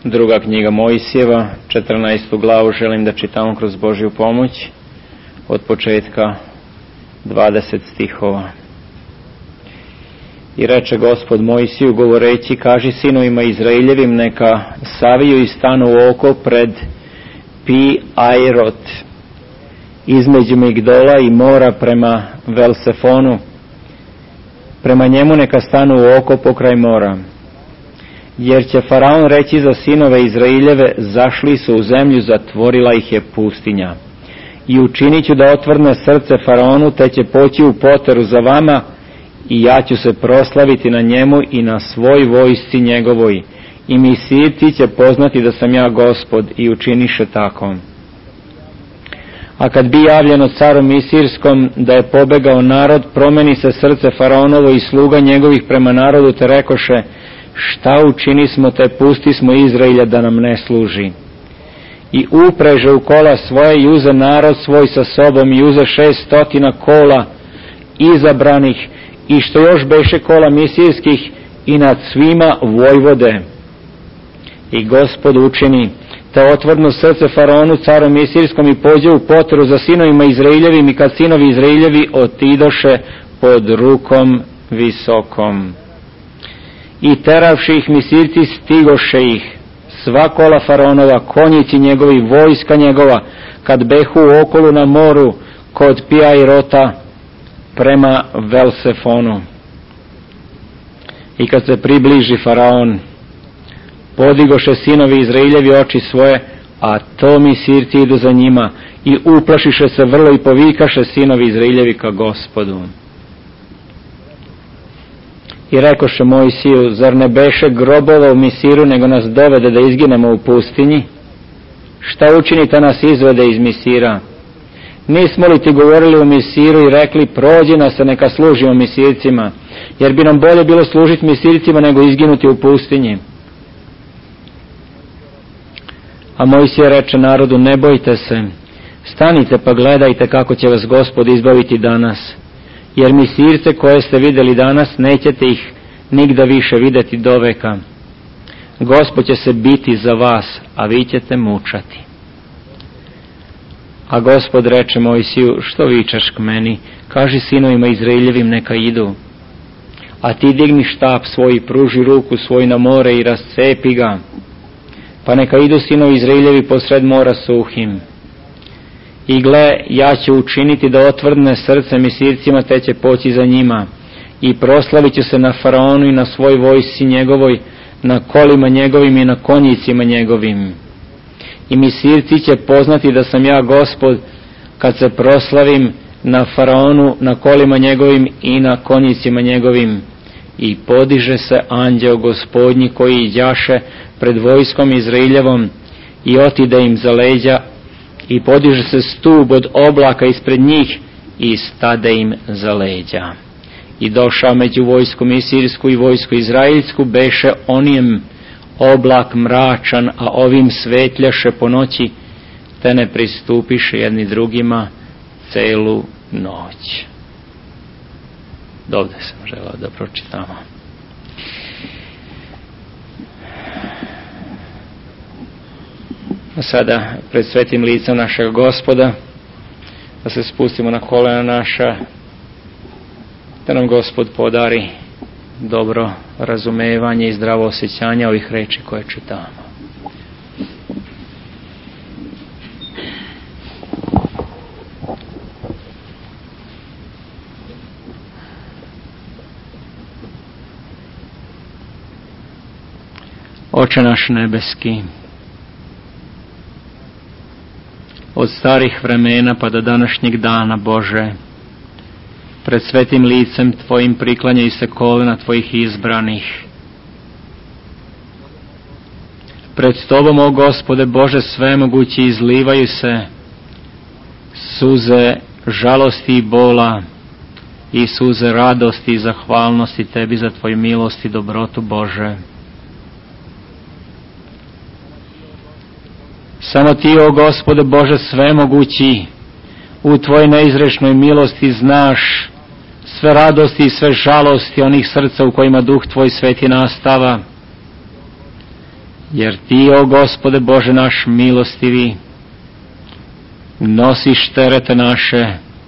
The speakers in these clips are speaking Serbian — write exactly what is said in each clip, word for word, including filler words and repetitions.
Druga knjiga Mojsijeva, četrnaestu glavu želim da čitamo kroz Božju pomoć, od početka dvadeset stihova. I reče Gospod Mojsiju govoreći, kaži sinovima Izraeljevim, neka saviju i stanu u oko pred Pi Ajrot, između Migdola i mora prema Velsefonu. Prema njemu neka stanu u oko pokraj mora. Jer će Faraon reći za sinove Izraeljeve, zašli su u zemlju, zatvorila ih je pustinja. I učinit ću da otvrdne srce Faraonu, te će poći u poteru za vama, i ja ću se proslaviti na njemu i na svoj vojsci njegovoj. I Misirci će poznati da sam ja Gospod, i učiniše tako. A kad bi javljeno caru Misirskom da je pobegao narod, promeni se srce Faraonovo i sluga njegovih prema narodu, te rekoše, šta učinismo, te pustismo Izraelja da nam ne služi. I upreže u kola svoje i uze narod svoj sa sobom i uze šest stotina kola izabranih i što još beše kola misirskih i nad svima vojvode. I Gospod učini te otvrdno srce Faraonu caru Misirskom i pođe u poteru za sinovima Izraeljevim, i kad sinovi Izraeljevi otidoše pod rukom visokom. I teravši ih Misirci stigoše ih, sva kola Faraonova, konjici njegovi, vojska njegova, kad behu u okolu na moru kod Pijajrota prema Velsefonu. I kad se približi Faraon, podigoše sinovi Izraeljevi oči svoje, a to Misirci idu za njima, i uplašiše se vrlo i povikaše sinovi Izraeljevi ka Gospodu. I rekoše Mojsiju, zar ne beše grobova u Misiru, nego nas dovede da izginemo u pustinji? Šta učinite nas izvede iz Misira? Nismo li ti govorili u Misiru i rekli, prođi nas, a neka služimo Misircima, jer bi nam bolje bilo služiti Misircima nego izginuti u pustinji. A Mojsije reče narodu, ne bojte se, stanite pa gledajte kako će vas Gospod izbaviti danas, jer Misirce koje ste vidjeli danas, nećete ih nigda više vidjeti do veka. Gospod će se biti za vas, a vi ćete mučati. A Gospod reče Mojsiju, što vičeš k meni, kaži sinovima Izraeljevim neka idu. A ti digni štap svoj, pruži ruku svoj na more i rascepi ga, pa neka idu sinovi Izraeljevi posred mora suhim. I gle, ja ću učiniti da otvrdne srce Misircima, te će poći za njima. I proslavit ću se na Faraonu i na svoj vojsci njegovoj, na kolima njegovim i na konjicima njegovim. I Misirci će poznati da sam ja Gospod, kad se proslavim na Faraonu, na kolima njegovim i na konjicima njegovim. I podiže se anđeo Gospodnji koji iđaše pred vojskom Izraeljevom i otide im za leđa, i podiže se stub od oblaka ispred njih i stade im za leđa. I došao među vojsku Misirsku i vojsku Izraelsku, beše onijem oblak mračan, a ovim svetljaše po noći, te ne pristupiše jedni drugima celu noć. Dovde sam želao da pročitamo. A sada pred svetim licem našeg Gospoda da se spustimo na kolena naša, da nam Gospod podari dobro razumevanje i zdravo osjećanje ovih reči koje čitamo. Oče naš nebeski, od starih vremena pa do današnjeg dana, Bože, pred svetim licem Tvojim priklanjaju se kolena Tvojih izbranih. Pred Tobom, o Gospode Bože svemogući, izlivaju se suze žalosti i bola i suze radosti i zahvalnosti Tebi za Tvoju milost i dobrotu, Bože. Samo Ti, o Gospode Bože svemogući, u Tvojoj neizrešnoj milosti znaš sve radosti i sve žalosti onih srca u kojima Duh Tvoj sveti nastava. jer Ti, o Gospode Bože naš milostivi, nosiš terete naše,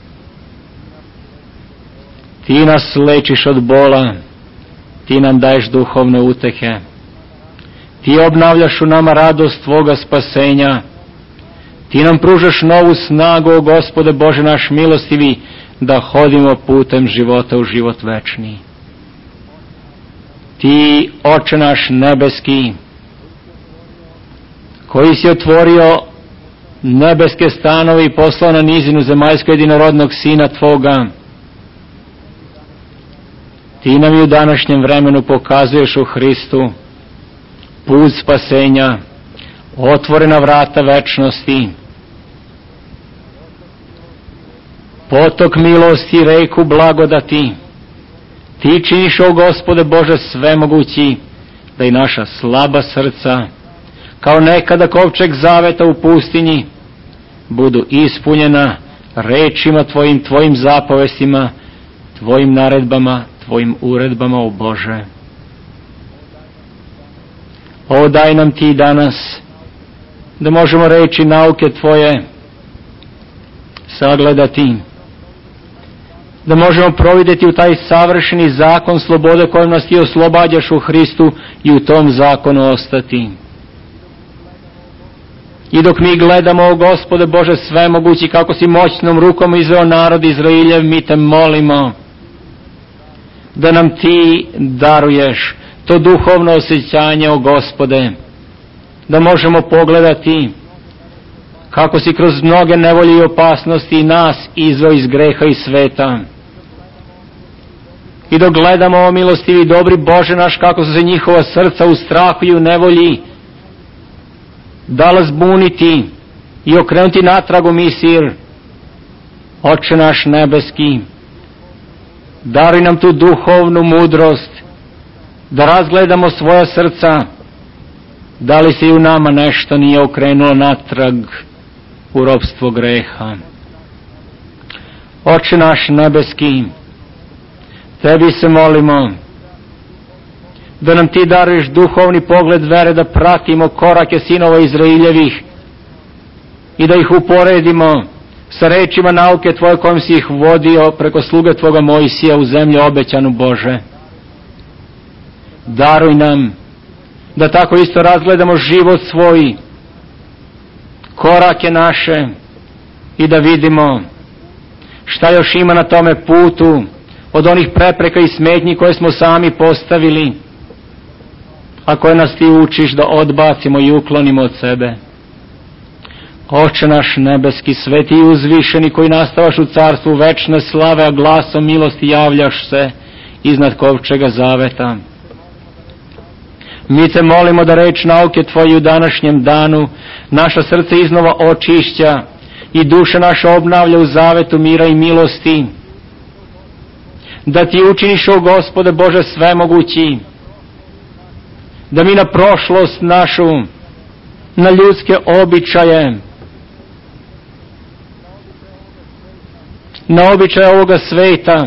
Ti nas lečiš od bola, Ti nam daješ duhovne utehe, Ti obnavljaš u nama radost Tvoga spasenja, Ti nam pružaš novu snagu, o Gospode Bože naš milostivi, da hodimo putem života u život večni. Ti, Oče naš nebeski, koji si otvorio nebeske stanove i poslao na nizinu zemaljsku jedinorodnog Sina Tvoga, Ti nam i u današnjem vremenu pokazuješ u Hristu put spasenja, otvorena vrata večnosti, potok milosti i reku blagodati. Ti činiš, o Gospode Bože svemogući, da i naša slaba srca, kao nekada kovčeg zaveta u pustinji, budu ispunjena rečima Tvojim, Tvojim zapovestima, Tvojim naredbama, Tvojim uredbama, o Bože. O, daj nam Ti danas da možemo reći nauke Tvoje sagledati, da možemo providjeti u taj savršeni zakon slobode kojom nas Ti oslobađaš u Hristu i u tom zakonu ostati. I dok mi gledamo, o Gospode Bože svemogući, kako si moćnom rukom izveo narod Izrailjev, mi Te molimo da nam Ti daruješ to duhovno osjećanje, o Gospode, da možemo pogledati kako si kroz mnoge nevolje i opasnosti nas izveo iz greha i sveta. I dok gledamo, o milostivi dobri Bože naš, kako su se njihova srca u strahu i u nevolji dala zbuniti i okrenuti natrag u misir, Oče naš nebeski, daruj nam tu duhovnu mudrost da razgledamo svoja srca, da li se i u nama nešto nije okrenulo natrag u ropstvo greha. Oče naš nebeski, Tebi se molimo da nam Ti daruješ duhovni pogled vere, da pratimo korake sinova Izraeljevih i da ih uporedimo sa rečima nauke Tvoje kojom si ih vodio preko sluge Tvoga Mojsija u zemlju obećanu, Bože. Daruj nam da tako isto razgledamo život svoj, korake naše, i da vidimo šta još ima na tome putu od onih prepreka i smetnji koje smo sami postavili, a koje nas Ti učiš da odbacimo i uklonimo od sebe. Oče naš nebeski, sveti i uzvišeni, koji nastavaš u carstvu večne slave, a glasom milosti javljaš se iznad kovčega zaveta. Mi Te molimo da reč nauke Tvoje u današnjem danu naša srca iznova očišća i duša naša obnavlja u zavetu mira i milosti. Da Ti učiniš, o Gospode Bože svemogući, da mi na prošlost našu, na ljudske običaje, na običaje ovoga sveta,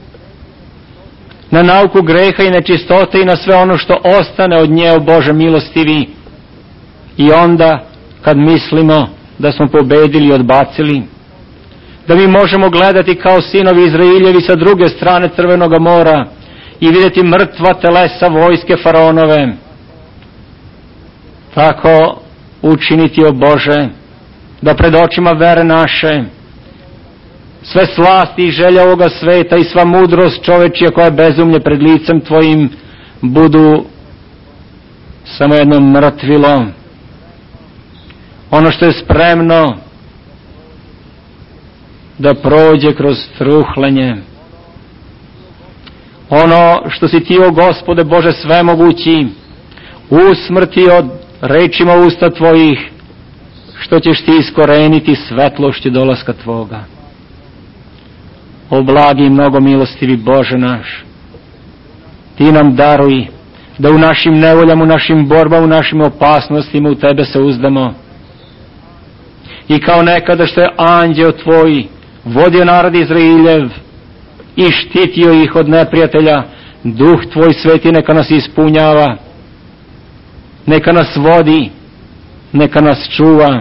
na nauku greha i nečistote i na sve ono što ostane od nje, o Bože milostivi, i onda kad mislimo da smo pobedili i odbacili, da mi možemo gledati kao sinovi Izrailjevi sa druge strane Crvenoga mora i vidjeti mrtva telesa vojske faraonove. Tako učiniti, o Bože, da pred očima vere naše sve slasti i želje ovoga sveta i sva mudrost čovečija koja je bezumlje pred licem Tvojim budu samo jedno mrtvilo, ono što je spremno da prođe kroz truhlenje, ono što si Ti, o Gospode Bože svemogući, usmrtio rečima usta Tvojih, što ćeš Ti iskoreniti svetlošću dolaska Tvoga. O blagi i mnogo milostivi Bože naš, Ti nam daruj da u našim nevoljama, u našim borbama, u našim opasnostima u Tebe se uzdamo. I kao nekada što je anđeo Tvoj vodio narod Izrailjev i štitio ih od neprijatelja, Duh Tvoj sveti neka nas ispunjava, neka nas vodi, neka nas čuva.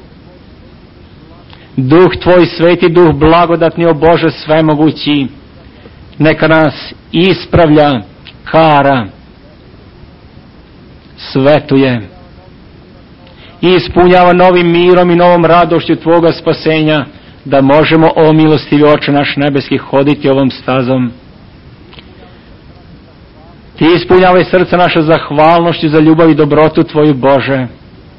Duh Tvoj sveti, Duh blagodatni, o Bože svemogući, neka nas ispravlja, kara, svetuje i ispunjava novim mirom i novom radošću Tvoga spasenja, da možemo, o milostivi Oče naš nebeski, hoditi ovom stazom. Ti ispunjavaj srca naša zahvalnošću za ljubav i dobrotu Tvoju, Bože.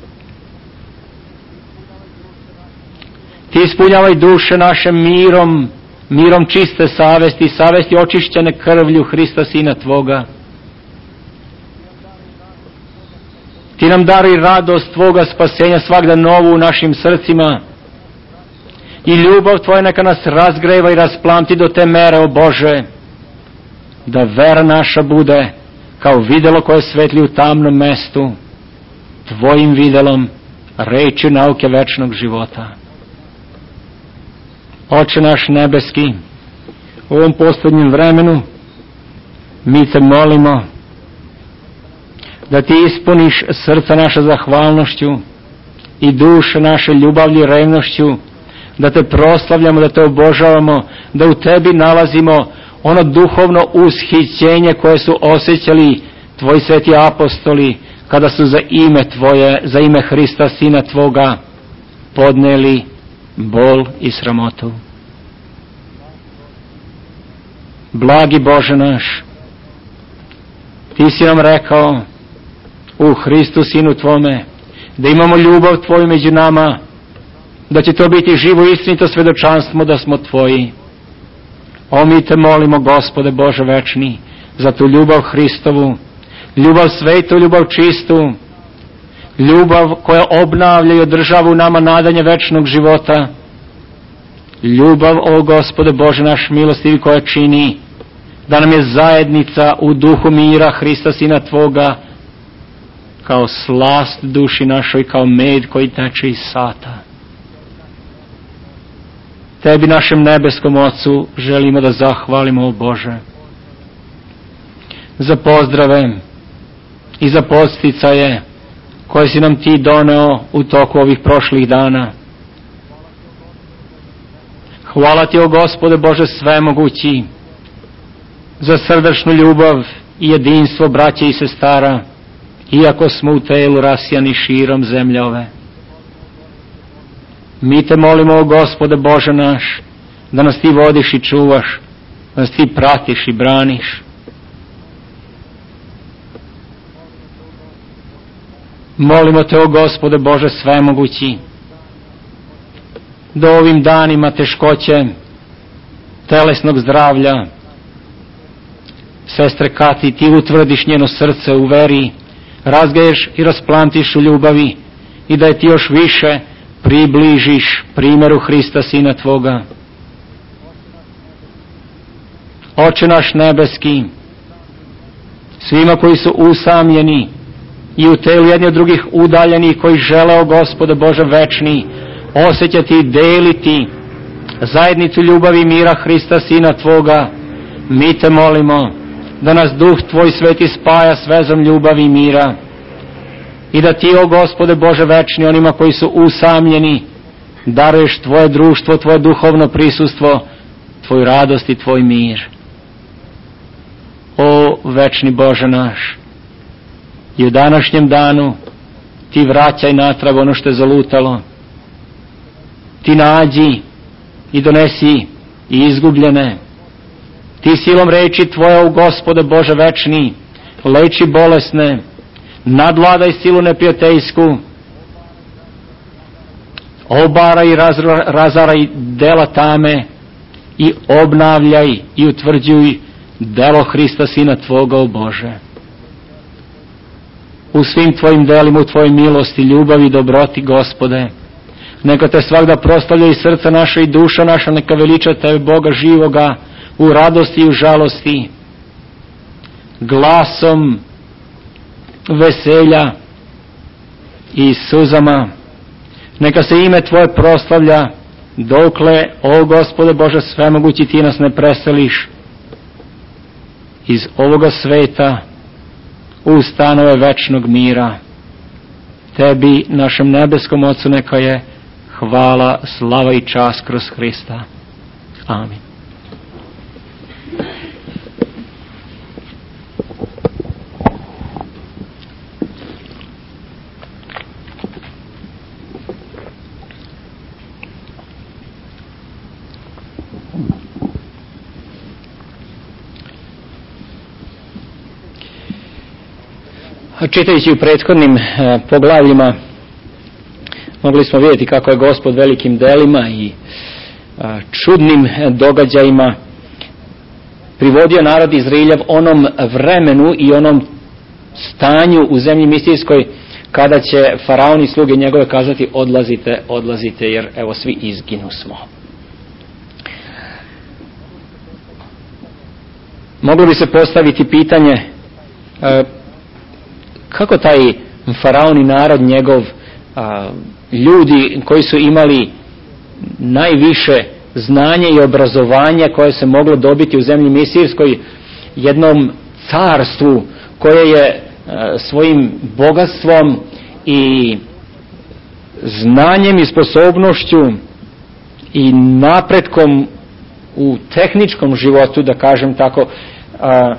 Ti ispunjavaj duše naše mirom, mirom čiste savesti, savesti očišćene krvlju Hrista, Sina Tvoga. Ti nam daruj radost Tvoga spasenja svakda novu u našim srcima. I ljubav Tvoja neka nas razgreva i rasplamti do te mere, o Bože, da vera naša bude kao videlo koje svetli u tamnom mestu, Tvojim videlom, reči nauke večnog života. Oče naš nebeski, u ovom posljednjem vremenu mi Te molimo da Ti ispuniš srca naša zahvalnošću i duše naše ljubavlju i revnošću, da Te proslavljamo, da Te obožavamo, da u Tebi nalazimo ono duhovno ushićenje koje su osjećali Tvoji sveti apostoli kada su za ime Tvoje, za ime Hrista, Sina Tvoga, podneli bol i sramotu. Blagi Bože naš, Ti si nam rekao u Hristu, Sinu Tvome, da imamo ljubav Tvoju među nama, da će to biti živo istinito svedočanstvo da smo Tvoji. O, mi Te molimo, Gospode Bože večni, za tu ljubav Hristovu, ljubav svetu, ljubav čistu, ljubav koja obnavlja i održava u nama nadanje večnog života, ljubav, o Gospode Bože naš milostivi, koja čini da nam je zajednica u duhu mira Hrista, Sina Tvoga, kao slast duši našoj, kao med koji teče iz sata. Tebi, našem nebeskom Ocu, želimo da zahvalimo, o Bože, za pozdrave i za podsticaje koje si nam Ti doneo u toku ovih prošlih dana. Hvala Ti, o Gospode Bože svemogući, za srdačnu ljubav i jedinstvo braće i sestara, iako smo u telu rasijani širom zemlje ove. Mi Te molimo, o Gospode Bože naš, da nas Ti vodiš i čuvaš, da nas Ti pratiš i braniš. Molimo Te, o Gospode Bože svemogući, da ovim danima teškoće telesnog zdravlja sestre Kati Ti utvrdiš njeno srce u veri, razgaješ i rasplantiš u ljubavi i da je Ti još više približiš primjeru Hrista, Sina Tvoga. Oče naš nebeski, svima koji su usamljeni i u telu jedni od drugih udaljeni, koji žele, o Gospode Bože večni, osjećati i deliti zajednicu ljubavi i mira Hrista, Sina Tvoga, mi Te molimo da nas Duh Tvoj sveti spaja s vezom ljubavi i mira i da Ti, o Gospode Bože večni, onima koji su usamljeni, daruješ Tvoje društvo, Tvoje duhovno prisustvo, Tvoju radost i Tvoj mir. O večni Bože naš, i u današnjem danu Ti vraćaj natrag ono što je zalutalo. Ti nađi i donesi i izgubljene. Ti silom reči Tvoje, o Gospode Bože večni, leči bolesne, nadvladaj silu neprijateljsku, obaraj i razaraj dela tame i obnavljaj i utvrđuj delo Hrista, Sina Tvoga, o Bože. U svim Tvojim delima, u Tvojoj milosti, ljubavi i dobroti, Gospode, neka Te svakda proslavlja i srca naša i duša naša, neka veliča Tebe, Boga živoga, u radosti i u žalosti, glasom veselja i suzama. Neka se ime Tvoje proslavlja, dokle, o Gospode Bože svemogući, Ti nas ne preseliš iz ovoga sveta u stanove večnog mira. Tebi, našem nebeskom Ocu, neka je hvala, slava i čast kroz Hrista. Amin. Čitajući u prethodnim e, poglavljima mogli smo vidjeti kako je Gospod velikim delima i e, čudnim događajima privodio narod Izraeljev onom vremenu i onom stanju u zemlji misijskoj kada će faraon i sluge njegove kazati odlazite, odlazite jer evo svi izginu smo. Moglo bi se postaviti pitanje e, kako taj faraon i narod njegov, a, ljudi koji su imali najviše znanje i obrazovanje koje se moglo dobiti u zemlji misijskoj, jednom carstvu koje je a, svojim bogatstvom i znanjem i sposobnošću i napretkom u tehničkom životu, da kažem tako, a,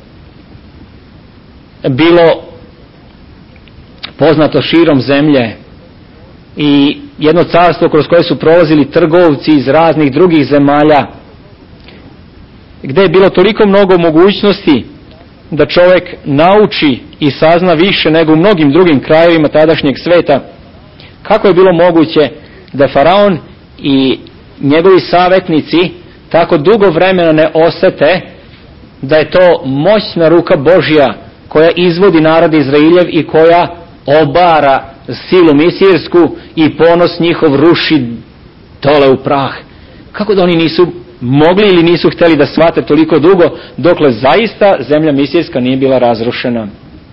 bilo poznato širom zemlje i jedno carstvo kroz koje su prolazili trgovci iz raznih drugih zemalja, gdje je bilo toliko mnogo mogućnosti da čovjek nauči i sazna više nego u mnogim drugim krajevima tadašnjeg sveta. Kako je bilo moguće da faraon i njegovi savjetnici tako dugo vremena ne osjete da je to moćna ruka Božja koja izvodi narod Izraeljev i koja obara silu misirsku i ponos njihov ruši dole u prah? Kako da oni nisu mogli ili nisu htjeli da shvate toliko dugo, dokle zaista zemlja misirska nije bila razrušena?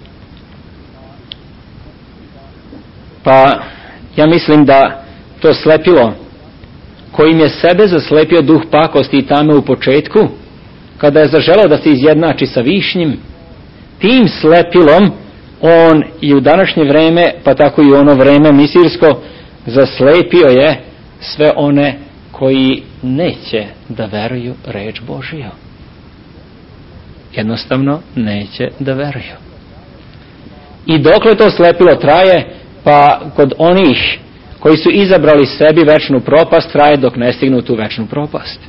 Pa ja mislim da to slepilo kojim je sebe zaslepio duh pakosti i tame u početku, kada je zaželeo da se izjednači sa višnjim, tim slepilom on i u današnje vreme, pa tako i u ono vreme misirsko, zaslepio je sve one koji neće da veruju reč Božiju. Jednostavno neće da veruju. I dokle to slepilo traje, pa kod onih koji su izabrali sebi večnu propast, traje dok ne stignu tu večnu propast.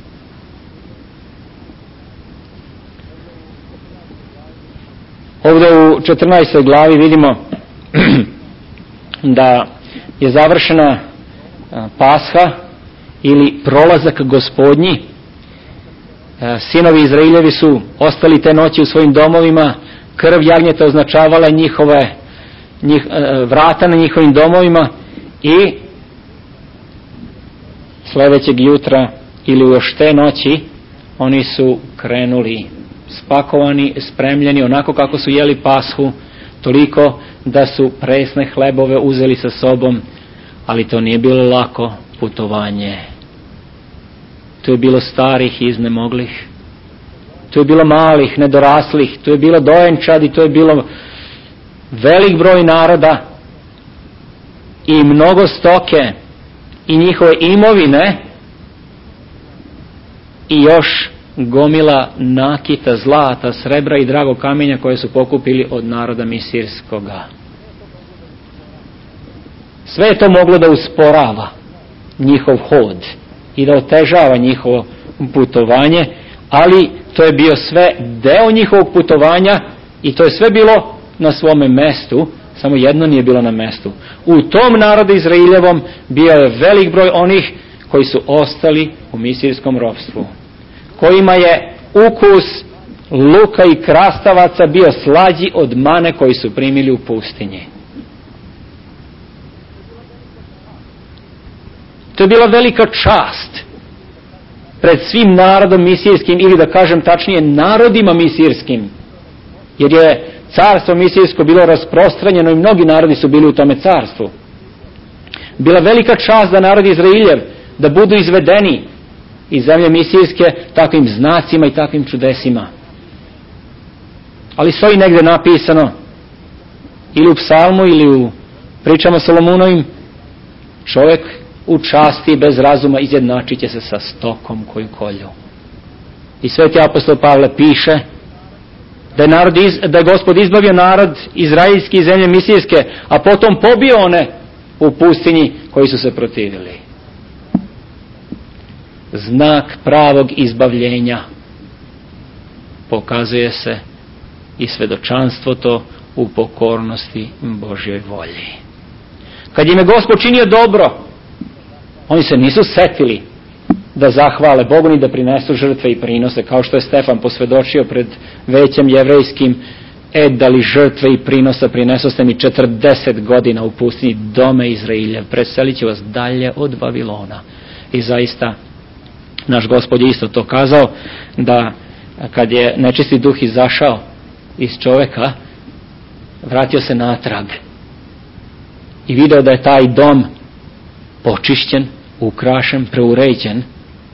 Ovdje u četrnaestoj glavi vidimo da je završena Pasha ili prolazak Gospodnji. Sinovi Izraeljevi su ostali te noći u svojim domovima, krv jagnjeta označavala njihove njih, vrata na njihovim domovima i sljedećeg jutra ili još te noći oni su krenuli spakovani, spremljeni onako kako su jeli Pashu, toliko da su presne hlebove uzeli sa sobom, ali to nije bilo lako putovanje. To je bilo starih i iznemoglih, to je bilo malih, nedoraslih, to je bilo dojenčadi, to je bilo velik broj naroda i mnogo stoke i njihove imovine i još gomila nakita, zlata, srebra i dragog kamenja koje su pokupili od naroda misirskoga. Sve je to moglo da usporava njihov hod i da otežava njihovo putovanje, ali to je bio sve deo njihovog putovanja i to je sve bilo na svome mestu, samo jedno nije bilo na mestu. U tom narodu Izraeljevom bio je velik broj onih koji su ostali u misirskom ropstvu, kojima je ukus luka i krastavaca bio slađi od mane koji su primili u pustinji. To je bila velika čast pred svim narodom misirskim, ili da kažem tačnije narodima misirskim, jer je carstvo misirsko bilo rasprostranjeno i mnogi narodi su bili u tome carstvu. Bila velika čast za narod Izraeljev da budu izvedeni iz zemlje misirske takvim znacima i takvim čudesima. Ali stoji negdje napisano ili u psalmu ili u Pričamo Solomonovim, čovjek u časti bez razuma izjednačit će se sa stokom koju kolju. I sveti apostol Pavle piše da je, narod iz, da je Gospod izbavio narod izraelski iz zemlje misijske, a potom pobio one u pustinji koji su se protivili. Znak pravog izbavljenja pokazuje se i svedočanstvo to u pokornosti Božjoj volji. Kad im je Gospod činio dobro, oni se nisu setili da zahvale Bogu ni da prinesu žrtve i prinose, kao što je Stefan posvjedočio pred većem jevrejskim: e, da li žrtve i prinosa prinesoste mi četrdeset godina u pustinji, dome Izrailjev, preselit ću vas dalje od Vavilona. I zaista naš Gospod je isto to kazao, da kad je nečisti duh izašao iz čovjeka, vratio se natrag i video da je taj dom počišćen, ukrašen, preuređen,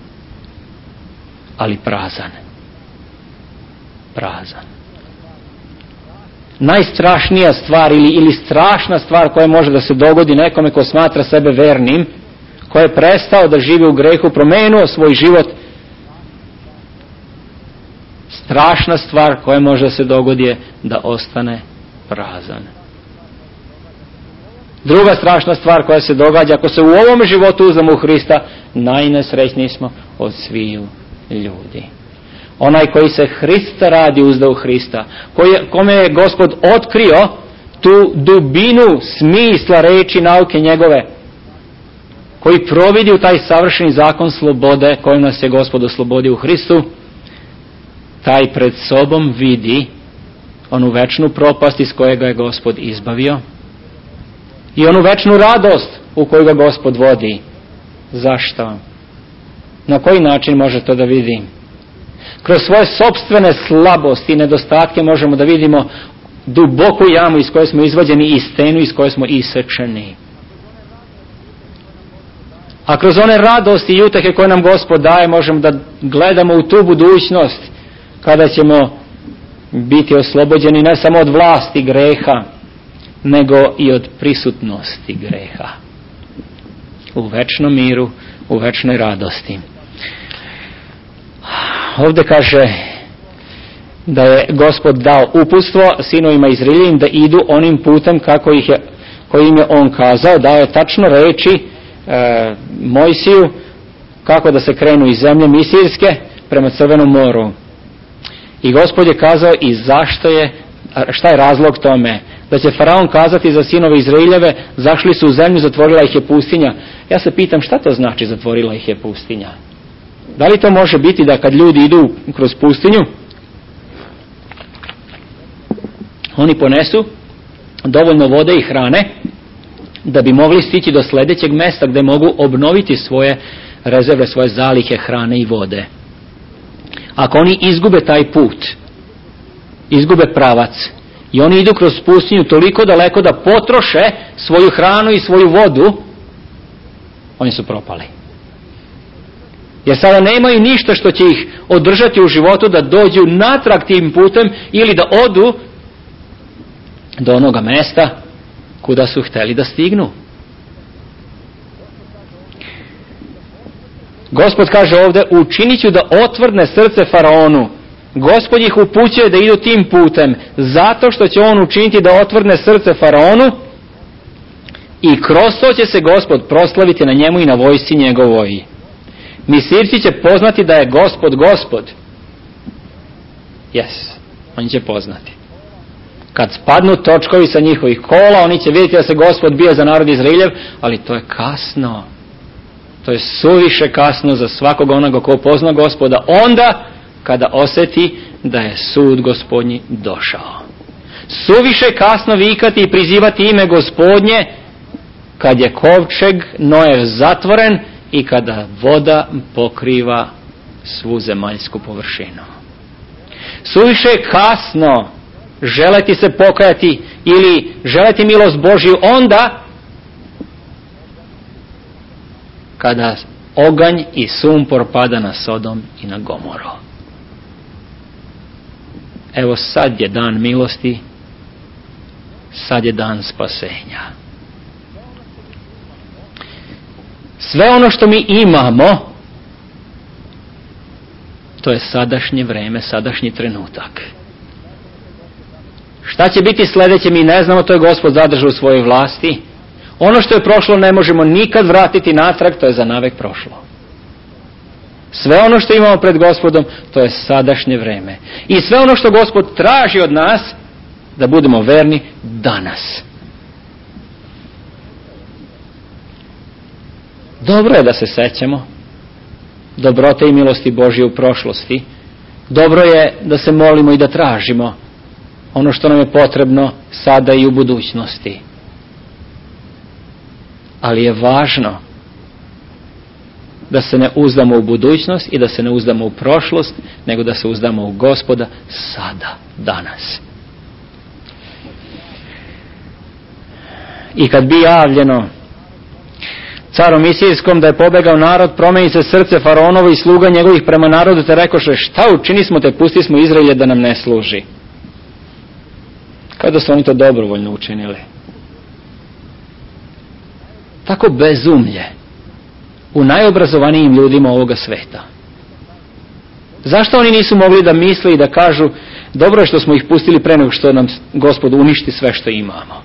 ali prazan. Prazan. Najstrašnija stvar ili, ili strašna stvar koja može da se dogodi nekome ko smatra sebe vernim, ko je prestao da živi u grehu, promenuo svoj život, strašna stvar koja može da se dogodi je da ostane prazan. Druga strašna stvar koja se događa, ako se u ovom životu uzdamo u Hrista, najnesrećniji smo od sviju ljudi. Onaj koji se Hrista radi uzda u Hrista, koji, kome je Gospod otkrio tu dubinu smisla reči nauke njegove, koji providi u taj savršeni zakon slobode kojim nas je Gospod oslobodio u Hristu, taj pred sobom vidi onu večnu propast iz koje ga je Gospod izbavio i onu večnu radost u koju ga Gospod vodi. Zašto? Na koji način može to da vidi? Kroz svoje sopstvene slabosti i nedostatke možemo da vidimo duboku jamu iz koje smo izvađeni i stenu iz koje smo isečeni. A kroz one radosti i utehe koje nam Gospod daje možemo da gledamo u tu budućnost kada ćemo biti oslobođeni ne samo od vlasti greha, nego i od prisutnosti greha. U večnom miru, u večnoj radosti. Ovdje kaže da je Gospod dao uputstvo sinovima Izraeljevim da idu onim putem kako ih je, kojim je on kazao. Dao je tačno reči e, Mojsiju kako da se krenu iz zemlje misijske prema Crvenom moru. I Gospod je kazao i zašto je, šta je razlog tome. Da će Faraon kazati za sinove Izraeljeve: zašli su u zemlju, zatvorila ih je pustinja. Ja se pitam, šta to znači zatvorila ih je pustinja? Da li to može biti da kad ljudi idu kroz pustinju, oni ponesu dovoljno vode i hrane da bi mogli stići do sljedećeg mjesta gdje mogu obnoviti svoje rezerve, svoje zalihe hrane i vode? Ako oni izgube taj put, izgube pravac i oni idu kroz pustinju toliko daleko da potroše svoju hranu i svoju vodu, oni su propali. Jer sada nemaju ništa što će ih održati u životu da dođu natrag tim putem ili da odu do onoga mjesta kuda su htjeli da stignu. Gospod kaže ovdje: učinit ću da otvrdne srce Faraonu. Gospod ih upućuje da idu tim putem zato što će on učiniti da otvrdne srce Faraonu i kroz to će se Gospod proslaviti na njemu i na vojsci njegovoj. Misirci će poznati da je Gospod Gospod. Yes, oni će poznati. Kad spadnu točkovi sa njihovih kola, oni će vidjeti da se Gospod bio za narod Izraeljev, ali to je kasno. To je suviše kasno za svakog onoga ko pozna Gospoda onda kada osjeti da je sud Gospodnji došao. Suviše kasno vikati i prizivati ime Gospodnje kad je kovčeg Noev zatvoren i kada voda pokriva svu zemaljsku površinu. Suviše kasno želeti se pokajati ili želeti milost Božju onda kada oganj i sumpor pada na Sodom i na Gomoru. Evo sad je dan milosti, sad je dan spasenja. Sve ono što mi imamo, to je sadašnje vreme, sadašnji trenutak. Šta će biti sljedeće, mi ne znamo, to je Gospod zadržao u svojoj vlasti. Ono što je prošlo ne možemo nikad vratiti natrag, to je za navek prošlo. Sve ono što imamo pred Gospodom, to je sadašnje vreme. I sve ono što Gospod traži od nas, da budemo verni danas. Dobro je da se sećamo dobrote i milosti Božje u prošlosti. Dobro je da se molimo i da tražimo ono što nam je potrebno sada i u budućnosti. Ali je važno da se ne uzdamo u budućnost i da se ne uzdamo u prošlost, nego da se uzdamo u Gospoda sada, danas. I kad bi javljeno carom Isirskom da je pobegao narod, promeni se srce faraonovo i sluga njegovih prema narodu, te rekoše: šta učini smo te, pusti smo Izraelje da nam ne služi. Kada su oni to dobrovoljno učinili. Tako bezumlje u najobrazovanijim ljudima ovoga sveta. Zašto oni nisu mogli da misle i da kažu: dobro je što smo ih pustili pre nego što nam Gospod uništi sve što imamo.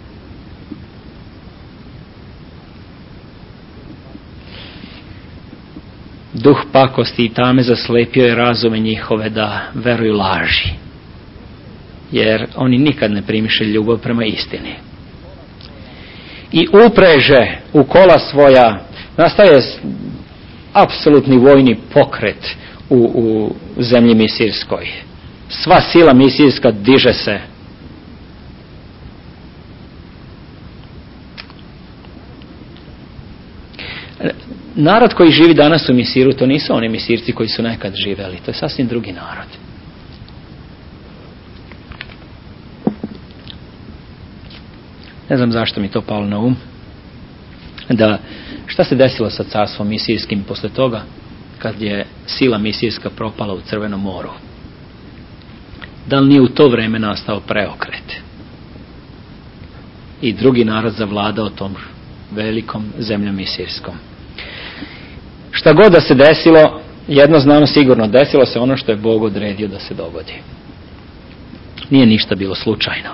Duh pakosti i tame zaslepio je razume njihove da veruju laži, jer oni nikad ne primiše ljubav prema istini. I upreže u kola svoja, nastaje apsolutni vojni pokret u, u zemlji Misirskoj. Sva sila Misirska diže se. Narod koji živi danas u Misiru, to nisu oni Misirci koji su nekad živeli, to je sasvim drugi narod. Ne znam zašto mi to palo na um. Da, šta se desilo sa carstvom Misirskim posle toga, kad je sila Misirska propala u Crvenom moru? Da li nije u to vreme nastao preokret? I drugi narod zavladao tom velikom zemljom Misirskom. Šta god da se desilo, jedno znamo sigurno, desilo se ono što je Bog odredio da se dogodi. Nije ništa bilo slučajno.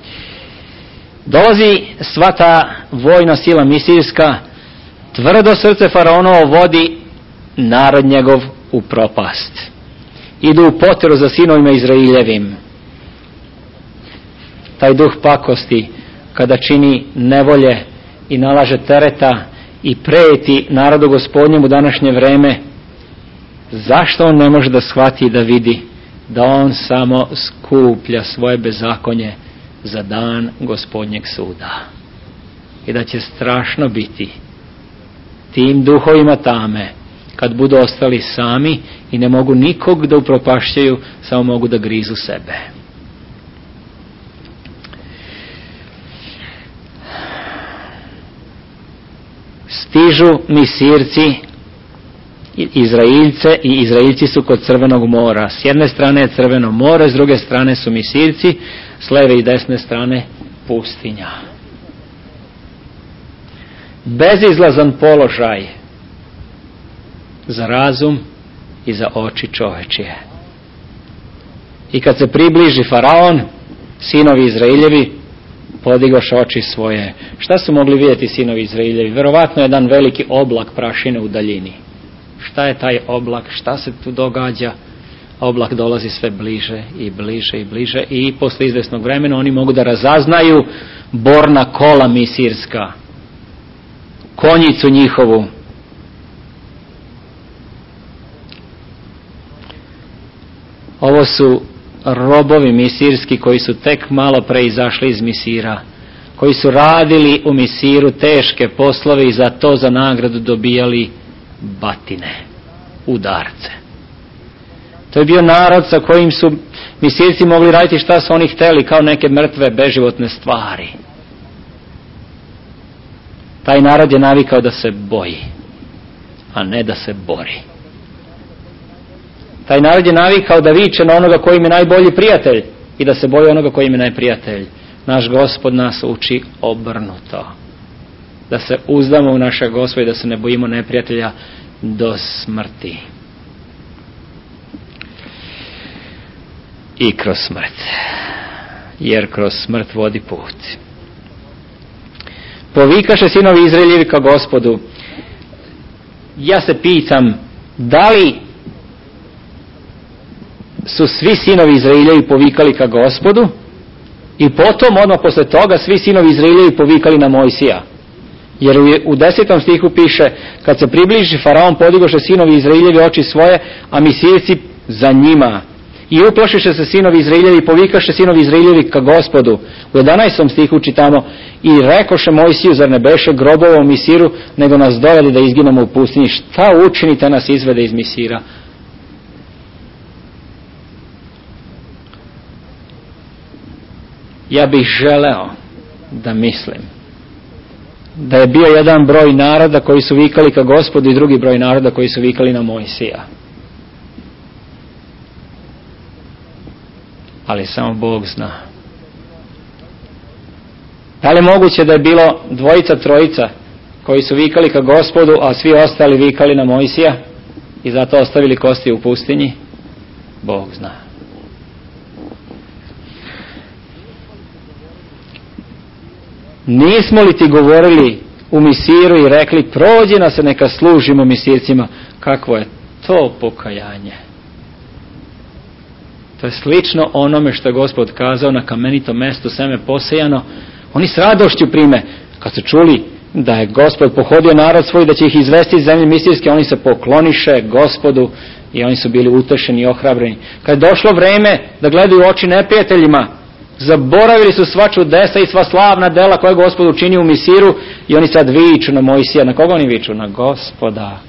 Dolazi sva ta vojna sila Misirska, tvrdo srce faraonovo vodi narod njegov u propast. Idu u poteru za sinovima Izraeljevim. Taj duh pakosti, kada čini nevolje i nalaže tereta i preti narodu Gospodnjem u današnje vreme, zašto on ne može da shvati i da vidi da on samo skuplja svoje bezakonje za dan Gospodnjeg suda? I da će strašno biti tim duhovima tame kad budu ostali sami i ne mogu nikog da upropašćaju, samo mogu da grizu sebe. Stižu Misirci Izraeljce i Izraeljci su kod Crvenog mora. S jedne strane je Crveno more, s druge strane su Misirci, s leve i desne strane pustinja. Bezizlazan položaj za razum i za oči čovečije. I kad se približi faraon, sinovi Izraeljevi podigoš oči svoje. Šta su mogli vidjeti sinovi Izraeljevi? Verovatno jedan veliki oblak prašine u daljini. Šta je taj oblak? Šta se tu događa? Oblak dolazi sve bliže i bliže i bliže i posle izvesnog vremena oni mogu da razaznaju borna kola misirska, konjicu njihovu. Ovo su robovi misirski koji su tek malo pre izašli iz Misira, koji su radili u Misiru teške poslove i za to za nagradu dobijali batine, udarce. To je bio narod sa kojim su Misirci mogli raditi šta su oni hteli, kao neke mrtve beživotne stvari. Taj narod je navikao da se boji, a ne da se bori. Taj narod je navikao da viče na onoga koji im je najbolji prijatelj i da se boji onoga koji im je najprijatelj. Naš Gospod nas uči obrnuto. da se uzdamo u našeg Gospoda i da se ne bojimo neprijatelja do smrti. I kroz smrt. Jer kroz smrt vodi put. Povikaše sinovi Izraeljevi ka Gospodu. Ja se pitam, da li su svi sinovi Izraeljevi povikali ka Gospodu i potom odmah posle toga svi sinovi Izraeljevi povikali na Mojsija? Jer u desetom stihu piše, kad se približi faraon, podigoše sinovi Izraeljevi oči svoje, a misijci za njima. I uplašiše se sinovi Izraeljevi i povikaše sinovi Izraeljevi ka Gospodu. U jedanaestom stihu čitamo, i rekoše Mojsiju, zar ne beše grobova u Misiru, nego nas dovede da izginemo u pustinji. Šta učinite nas izvede iz Misira? Ja bih želeo da mislim da je bio jedan broj naroda koji su vikali ka Gospodu i drugi broj naroda koji su vikali na Mojsija. Ali samo Bog zna. Da li je moguće da je bilo dvojica, trojica koji su vikali ka Gospodu, a svi ostali vikali na Mojsija i zato ostavili kosti u pustinji? Bog zna. Nismo li ti govorili u Misiru i rekli, prođi nas se, neka služimo Misircima? Kakvo je to pokajanje? To je slično onome što je Gospod kazao, na kamenitom mestu seme posejano. Oni s radošću prime. Kad su čuli da je Gospod pohodio narod svoj, da će ih izvesti iz zemlje misirske, oni se pokloniše Gospodu i oni su bili utešeni i ohrabreni. Kad je došlo vreme da gledaju oči neprijateljima, zaboravili su sva čudesa i sva slavna dela koje je Gospod učinio u Misiru i oni sad viču na Mojsija. Na koga oni viču? Na Gospoda.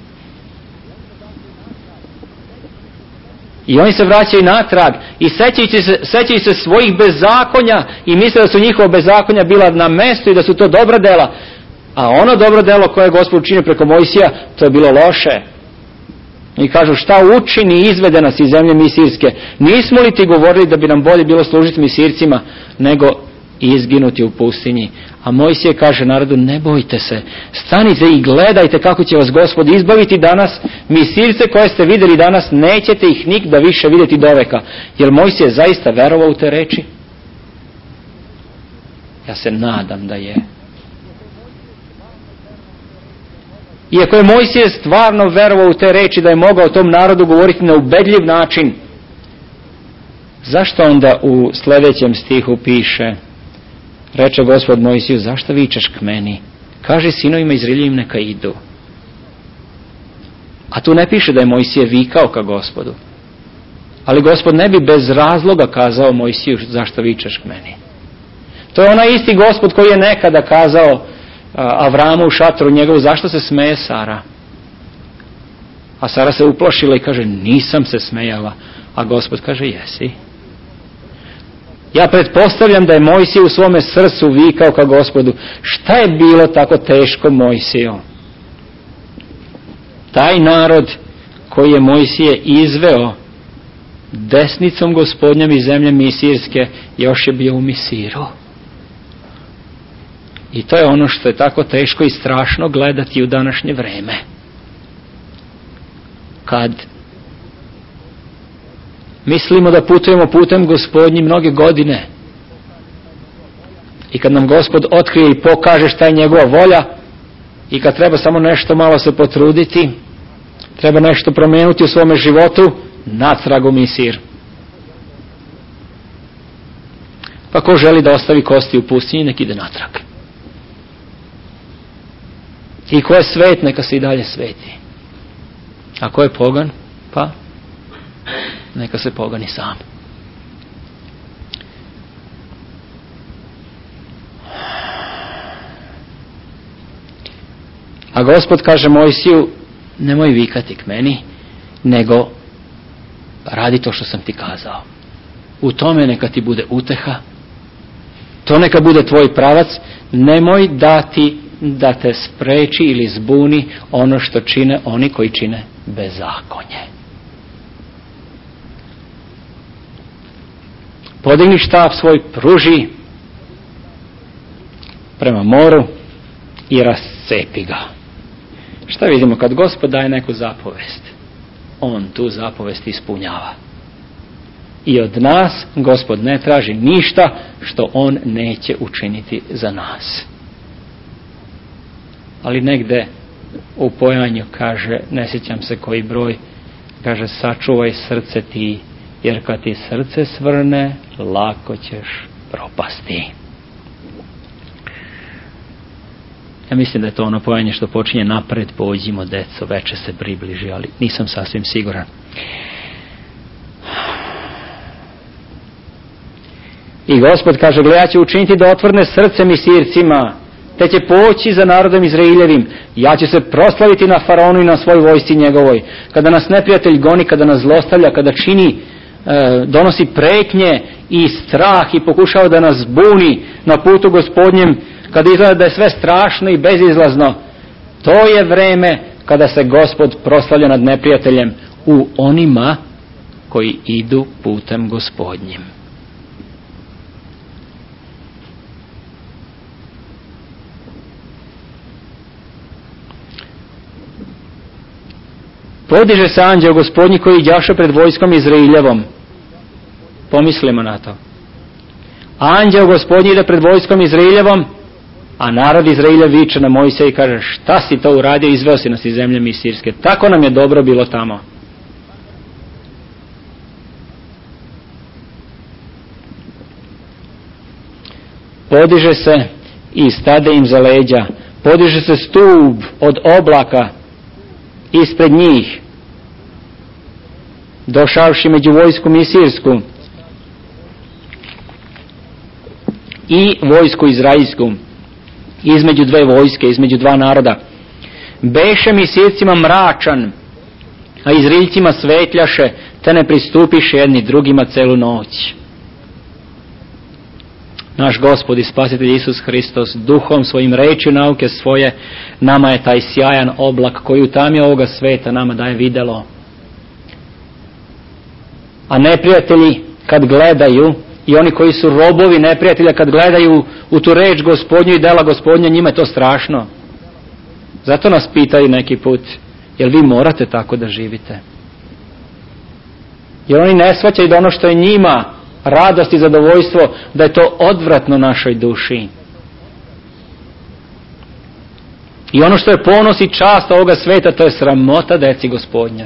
I oni se vraćaju natrag i sećajući se, sećajući se svojih bezakonja i misle da su njihova bezakonja bila na mestu i da su to dobra dela. A ono dobro delo koje je Gospod učinio preko Mojsija, to je bilo loše. I kažu, šta učini, izvede nas iz zemlje misirske. Nismo li ti govorili da bi nam bolje bilo služiti Misircima nego izginuti u pustinji? A Mojsije kaže narodu, ne bojte se, stanite i gledajte kako će vas Gospod izbaviti danas. Misirce koje ste vidjeli danas, nećete ih nikda više vidjeti doveka. Jer Mojsije zaista verovao u te reči? Ja se nadam da je. Iako je Mojsije stvarno verovao u te reči da je mogao tom narodu govoriti na ubedljiv način, zašto onda u sljedećem stihu piše, reče Gospod Mojsiju, zašto vičeš k meni? Kaži sinovima Izraeljevim neka idu. A tu ne piše da je Mojsije vikao ka Gospodu. Ali Gospod ne bi bez razloga kazao Mojsiju, zašto vičeš k meni? To je onaj isti Gospod koji je nekada kazao Avramu u šatoru njegovu, zašto se smeje Sara? A Sara se uplašila i kaže, nisam se smejala. A Gospod kaže, jesi. Ja pretpostavljam da je Mojsije u svome srcu vikao ka Gospodu, šta je bilo tako teško Mojsiju? Taj narod koji je Mojsije izveo desnicom Gospodnjom iz zemlje Misirske, još je bio u Misiru. I to je ono što je tako teško i strašno gledati u današnje vreme. Kad mislimo da putujemo putem Gospodnji mnoge godine i kad nam Gospod otkrije i pokaže šta je njegova volja i kad treba samo nešto malo se potruditi, treba nešto promijeniti u svome životu, natrag u Misir. Pa ko želi da ostavi kosti u pustinji, nek ide natrag. I ko je svet, neka se i dalje sveti. A ko je pogan, pa neka se pogani sam. A Gospod kaže Mojsiju, nemoj vikati k meni, nego radi to što sam ti kazao. U tome neka ti bude uteha, to neka bude tvoj pravac, nemoj dati da te spreči ili zbuni ono što čine oni koji čine bezakonje. Podigni štap svoj, pruži prema moru i rascepi ga. Šta vidimo? Kad Gospod daje neku zapovest, on tu zapovest ispunjava. I od nas Gospod ne traži ništa što on neće učiniti za nas. Ali negde u pojanju kaže, ne sjećam se koji broj, kaže sačuvaj srce ti, jer kad ti srce svrne, lako ćeš propasti. Ja mislim da je to ono pojanje što počinje napred, pođimo deco, veče se približi, ali nisam sasvim siguran. I Gospod kaže, gleda, ja ću učiniti da otvrne srce Misircima, te će poći za narodom Izraeljevim. Ja ću se proslaviti na faraonu i na svoj vojsci njegovoj. Kada nas neprijatelj goni, kada nas zlostavlja, kada čini, e, donosi pretnje i strah i pokušava da nas buni na putu Gospodnjem, kada izgleda da je sve strašno i bezizlazno, to je vreme kada se Gospod proslavlja nad neprijateljem u onima koji idu putem Gospodnjim. Podiže se anđeo Gospodnji koji iđaše pred vojskom Izraeljevom. Pomislimo na to. Anđeo Gospodnji ide pred vojskom Izraeljevom, a narod Izraeljev viče na Mojsija i kaže, šta si to uradio, izveo si nas iz zemlje Misirske. Tako nam je dobro bilo tamo. Podiže se i stade im za leđa. Podiže se stup od oblaka ispred njih, došavši među vojsku Misirsku i vojsku Izraelsku, između dve vojske, između dva naroda. Beše Misircima mračan, a Izraeljcima svetljaše, te ne pristupiše jedni drugima celu noć. Naš Gospod i Spasitelj Isus Hristos duhom svojim reči nauke svoje nama je taj sjajan oblak koji u tami ovoga sveta nama daje videlo. A neprijatelji kad gledaju, i oni koji su robovi neprijatelja kad gledaju u tu reč Gospodnju i dela Gospodnja, njima je to strašno. Zato nas pitaju neki put, jel vi morate tako da živite? Jer oni ne shvaćaju da ono što je njima radost i zadovoljstvo, da je to odvratno našoj duši. I ono što je ponos i čast ovoga sveta, to je sramota deci Gospodnjoj.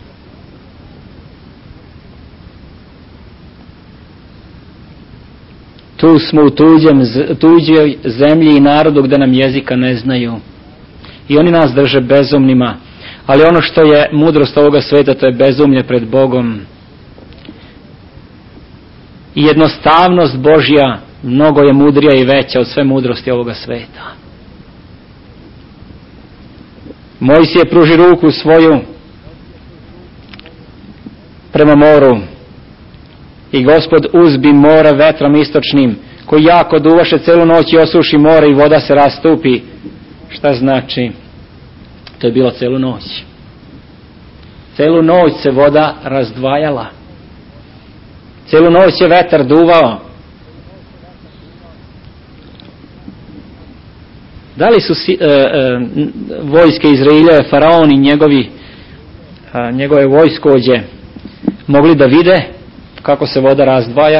Tu smo u tuđem, tuđoj zemlji i narodu gdje nam jezika ne znaju. I oni nas drže bezumnima. Ali ono što je mudrost ovoga sveta, to je bezumlje pred Bogom. I jednostavnost Božja mnogo je mudrija i veća od sve mudrosti ovoga sveta. Mojsije pruži ruku svoju prema moru i Gospod uzbi mora vetrom istočnim, koji jako duvaše celu noć i osuši more i voda se rastupi. Šta znači? To je bilo celu noć. Celu noć se voda razdvajala. Celu noć je vetar duvao. Da li su si, e, e, vojske Izraeljeve, faraon i njegovi, a, njegove vojskođe mogli da vide kako se voda razdvaja?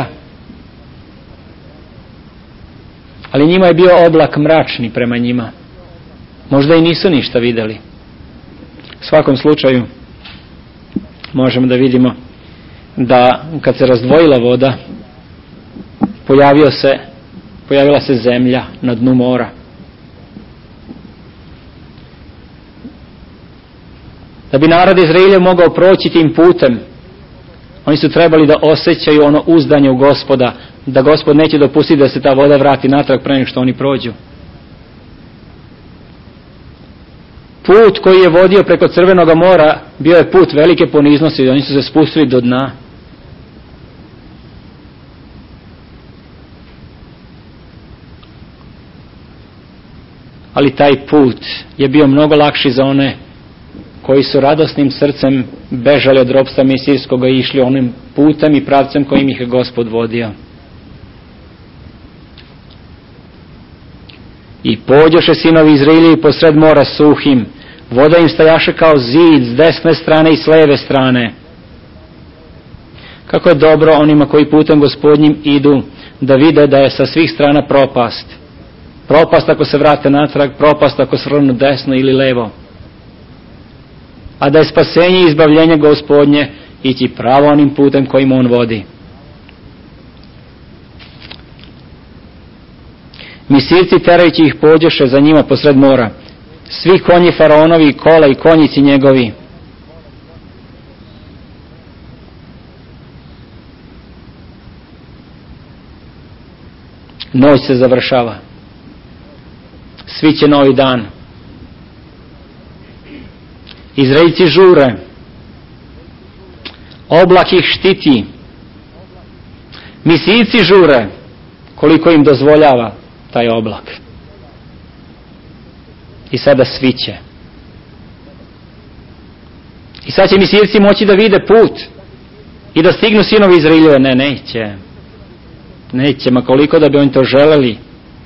Ali njima je bio oblak mračni prema njima. Možda i nisu ništa vidjeli. U svakom slučaju možemo da vidimo da kad se razdvojila voda, pojavio se, pojavila se zemlja na dnu mora. Da bi narod Izraeljev mogao proći tim putem, oni su trebali da osjećaju ono uzdanje u Gospoda, da Gospod neće dopustiti da se ta voda vrati natrag pre nego što oni prođu. Put koji je vodio preko Crvenog mora bio je put velike poniznosti i oni su se spustili do dna. Ali taj put je bio mnogo lakši za one koji su radosnim srcem bežali od ropstva misirskog i išli onim putem i pravcem kojim ih je Gospod vodio. I pođoše sinovi Izraeljevi posred mora suhim, voda im stajaše kao zid s desne strane i s leve strane. Kako je dobro onima koji putem Gospodnjim idu, da vide da je sa svih strana propast. Propast ako se vrate natrag, propast ako se vrnu desno ili levo. A da je spasenje i izbavljenje Gospodnje ići pravo onim putem kojim on vodi. Misirci terajući ih pođoše za njima posred mora. Svi konji faraonovi, kola i konjici njegovi. Noć se završava. Sviće novi dan. Izraelci žure. Oblak ih štiti. Misirci žure koliko im dozvoljava taj oblak. I sada sviće. I sad će misirci moći da vide put i da stignu sinovi Izraeljeve. Ne, neće. Neće, ma koliko da bi oni to želeli.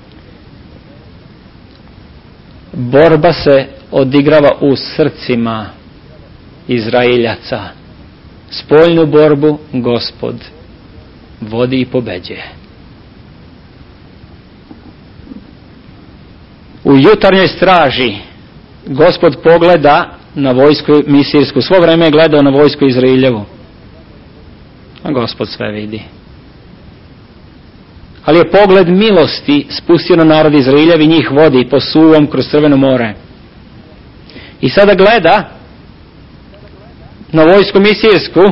Borba se odigrava u srcima Izraeljaca. Spoljnu borbu Gospod vodi i pobeđuje. U jutarnjoj straži Gospod pogleda na vojsku misirsku. Svo vreme je gledao na vojsku Izraeljevu. A Gospod sve vidi. Ali je pogled milosti spustio na narod Izraeljev i njih vodi po suvom kroz Crveno more. I sada gleda na vojsku misirsku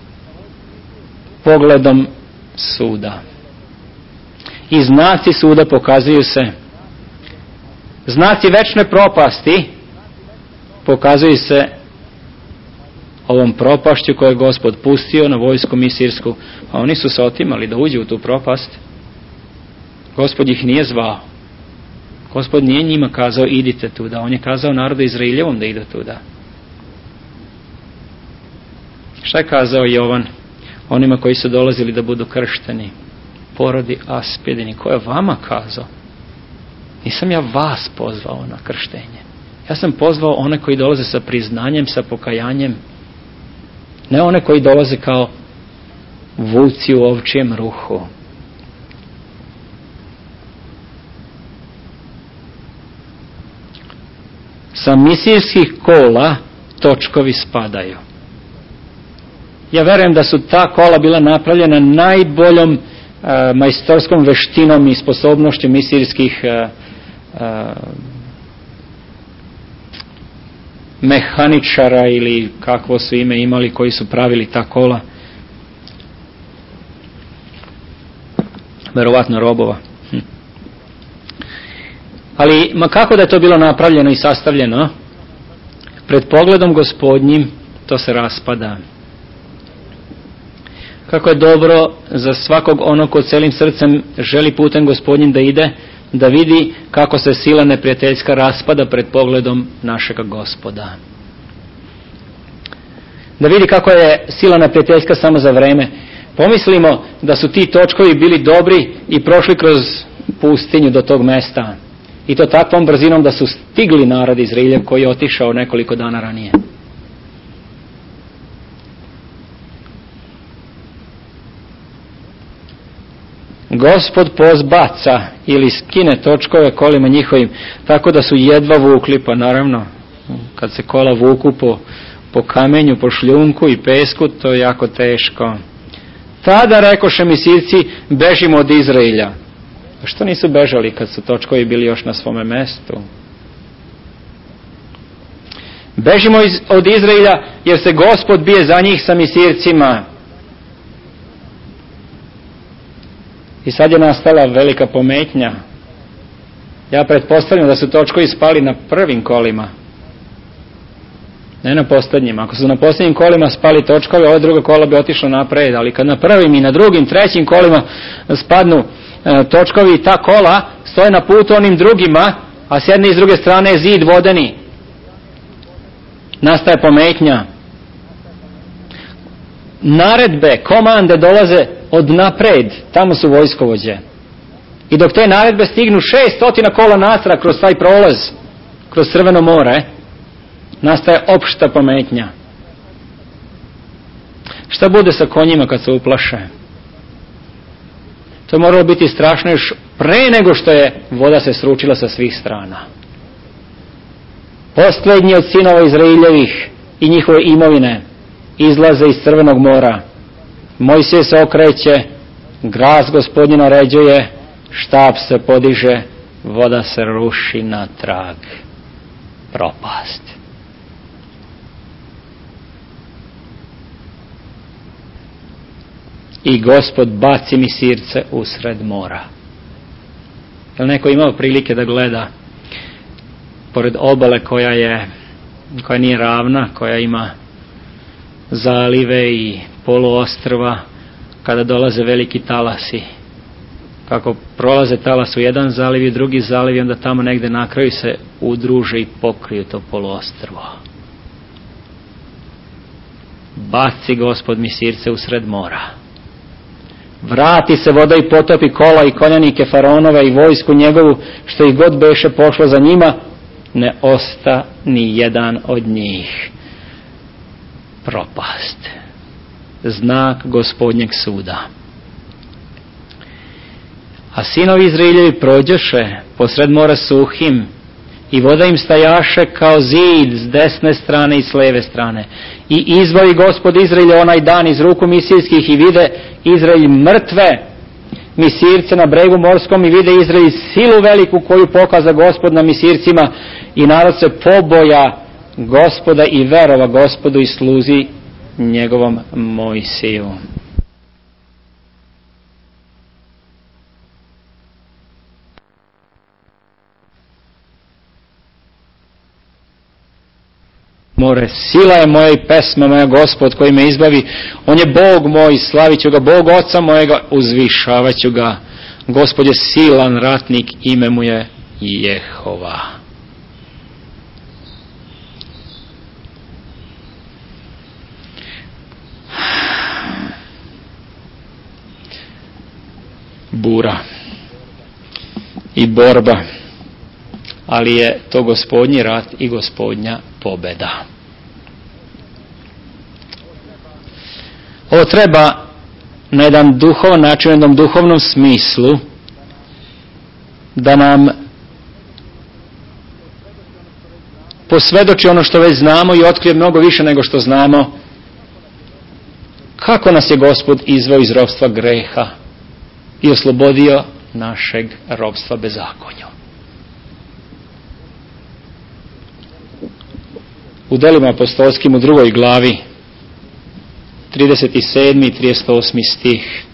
pogledom suda. I znaci suda pokazuju se. Znaci večne propasti pokazuju se ovom propašću koju je Gospod pustio na vojsku misirsku. A oni su se otimali da uđu u tu propast. Gospod ih nije zvao. Gospod nije njima kazao idite tuda. On je kazao narodu Izraeljevom da ide tuda. Šta je kazao Jovan onima koji su dolazili da budu kršteni? Porodi Aspjedini. Ko je vama kazao? Nisam ja vas pozvao na krštenje. Ja sam pozvao one koji dolaze sa priznanjem, sa pokajanjem. Ne one koji dolaze kao vuci u ovčijem ruhu. Sa misijskih kola točkovi spadaju. Ja verujem da su ta kola bila napravljena najboljom e, majstorskom veštinom i sposobnošću misijskih e, e, mehaničara ili kakvo su ime imali koji su pravili ta kola. Verovatno robova. Hm. Ali ma kako da je to bilo napravljeno i sastavljeno? Pred pogledom Gospodnjim to se raspada. Kako je dobro za svakog onog ko celim srcem želi putem Gospodnjim da ide, da vidi kako se sila neprijateljska raspada pred pogledom našega Gospoda. Da vidi kako je sila neprijateljska samo za vreme. Pomislimo da su ti točkovi bili dobri i prošli kroz pustinju do tog mesta. I to takvom brzinom da su stigli narod Izraeljev koji je otišao nekoliko dana ranije. Gospod pozbaca ili skine točkove kolima njihovim tako da su jedva vukli, pa naravno kad se kola vuku po, po kamenju, po šljunku i pesku, to je jako teško. Tada rekoše misirci, bežimo od Izraelja. A što nisu bežali kad su točkovi bili još na svome mestu? Bežimo iz, od Izraelja jer se Gospod bije za njih sa misircima. I sad je nastala velika pometnja. Ja pretpostavljam da su točkovi spali na prvim kolima. Ne na posljednjima. Ako su na posljednjim kolima spali točkovi, ovo drugo kolo bi otišlo napred. Ali kad na prvim i na drugim, trećim kolima spadnu e, točkovi i ta kola stoje na putu onim drugima, a s jedne i s druge strane je zid vodeni. Nastaje pometnja. Naredbe, komande dolaze od napred, tamo su vojskovođe. I dok te naredbe stignu šest stotina kola natrag kroz taj prolaz, kroz Crveno more, nastaje opšta pametnja. Šta bude sa konjima kad se uplaše? To je moralo biti strašno još pre nego što je voda se sručila sa svih strana. Posljednji od sinova Izraeljevih i njihove imovine izlaze iz Crvenog mora. Mojsije se okreće, glas Gospodnji naređuje, štap se podiže, voda se ruši na trag. Propast. I Gospod baci misirce usred mora. Je li neko imao prilike da gleda pored obale koja je, koja nije ravna, koja ima zalive i poluostrva, kada dolaze veliki talasi, kako prolaze talas u jedan zaliv i drugi zaliv i onda tamo negde na kraju se udruže i pokriju to poluostrvo. Baci Gospod misirce usred mora. Vrati se voda i potopi kola i konjanike faraonove i vojsku njegovu, što ih god beše pošlo za njima, ne osta ni jedan od njih. Propast. Znak Gospodnjeg suda. A sinovi Izraeljevi prođoše posred mora suhim i voda im stajaše kao zid s desne strane i s leve strane. I izbavi Gospod Izraelja onaj dan iz ruku misirskih i vide Izraelj mrtve misirce na bregu morskom i vide Izraelj silu veliku koju pokaza Gospod na misircima i narod se poboja Gospoda i verova Gospodu i sluzi njegovom Mojsiju. More, sila je moja i pesma moja Gospod koji me izbavi. On je Bog moj, slavit ću ga, Bog oca mojega, uzvišavat ću ga. Gospod je silan ratnik, ime mu je Jehova. Bura i borba, ali je to Gospodnji rat i Gospodnja pobeda. Ovo treba na jedan duhovan način, na jednom duhovnom smislu da nam posvedoči ono što već znamo i otkrije mnogo više nego što znamo. Kako nas je Gospod izveo iz ropstva greha i oslobodio našeg ropstva bezakonju. U Delima apostolskim u drugoj glavi, trideset sedmi i trideset osmi stih.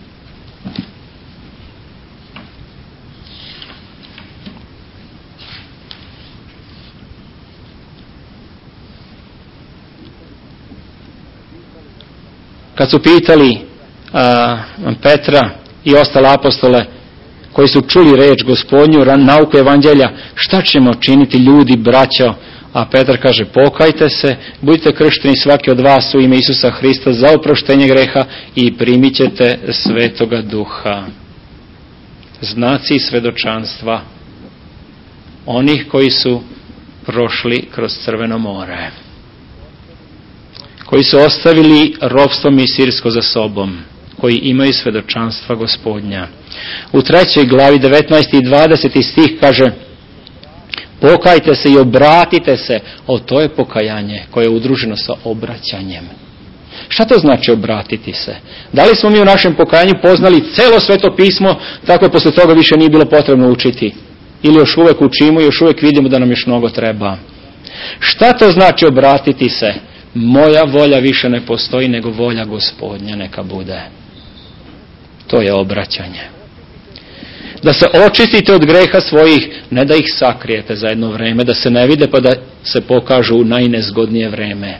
Kad su pitali a, Petra i ostale apostole koji su čuli reč Gospodnju, nauku evanđelja, šta ćemo činiti ljudi, braćo? A Petar kaže, pokajte se, budite kršteni svaki od vas u ime Isusa Hrista za oproštenje greha i primit ćete Svetoga Duha. Znaci svedočanstva onih koji su prošli kroz Crveno more, koji su ostavili ropstvo misirsko za sobom, koji imaju svedočanstva Gospodnja. U trećoj glavi devetnaesti i dvadeseti stih kaže, pokajte se i obratite se. O, to je pokajanje koje je udruženo sa obraćanjem. Šta to znači obratiti se? Da li smo mi u našem pokajanju poznali celo Sveto pismo, tako je posle toga više nije bilo potrebno učiti? Ili još uvek učimo i još uvek vidimo da nam još mnogo treba? Šta to znači obratiti se? Moja volja više ne postoji, nego volja Gospodnja neka bude. To je obraćanje. Da se očistite od greha svojih, ne da ih sakrijete za jedno vreme, da se ne vide pa da se pokažu u najnezgodnije vreme.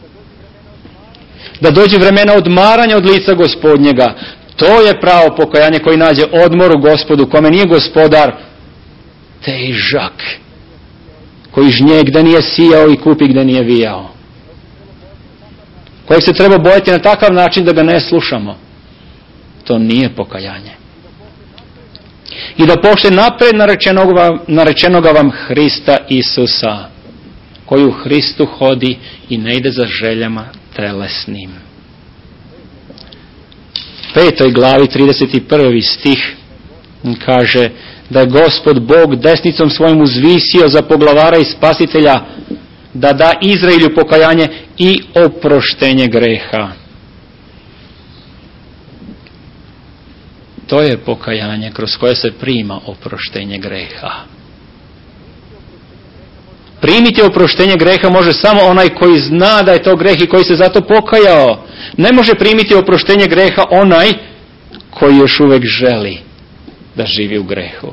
Da dođe vremena odmaranja od lica Gospodnjega. To je pravo pokajanje koji nađe odmor u Gospodu, kome nije gospodar težak, koji žnje gde nije sijao i kupi gde nije vijao, kojeg se treba bojati na takav način da ga ne slušamo. To nije pokajanje. i da pošte napred narečenoga, narečenoga vam Hrista Isusa, koji u Hristu hodi i ne ide za željama telesnim. Petoj glavi trideset prvi stih kaže da je Gospod Bog desnicom svojom uzvisio za poglavara i spasitelja da da Izraelju pokajanje i oproštenje greha. To je pokajanje kroz koje se prima oproštenje greha. Primiti oproštenje greha može samo onaj koji zna da je to greh i koji se zato pokajao. Ne može primiti oproštenje greha onaj koji još uvijek želi da živi u grehu.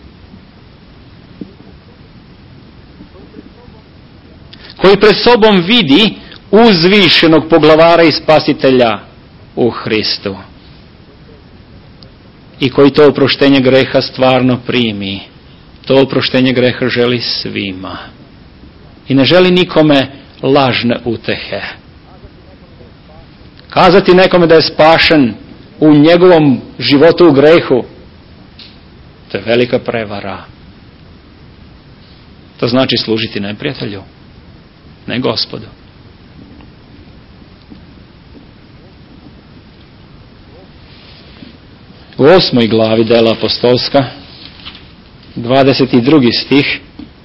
Koji pred sobom vidi uzvišenog poglavara i spasitelja u Hristu. I koji to oproštenje greha stvarno primi. To oproštenje greha želi svima. I ne želi nikome lažne utehe. Kazati nekome da je spašen u njegovom životu u grehu, to je velika prevara. To znači služiti neprijatelju, ne Gospodu. U osmoj glavi Dela apostolska, dvadeset drugi stih,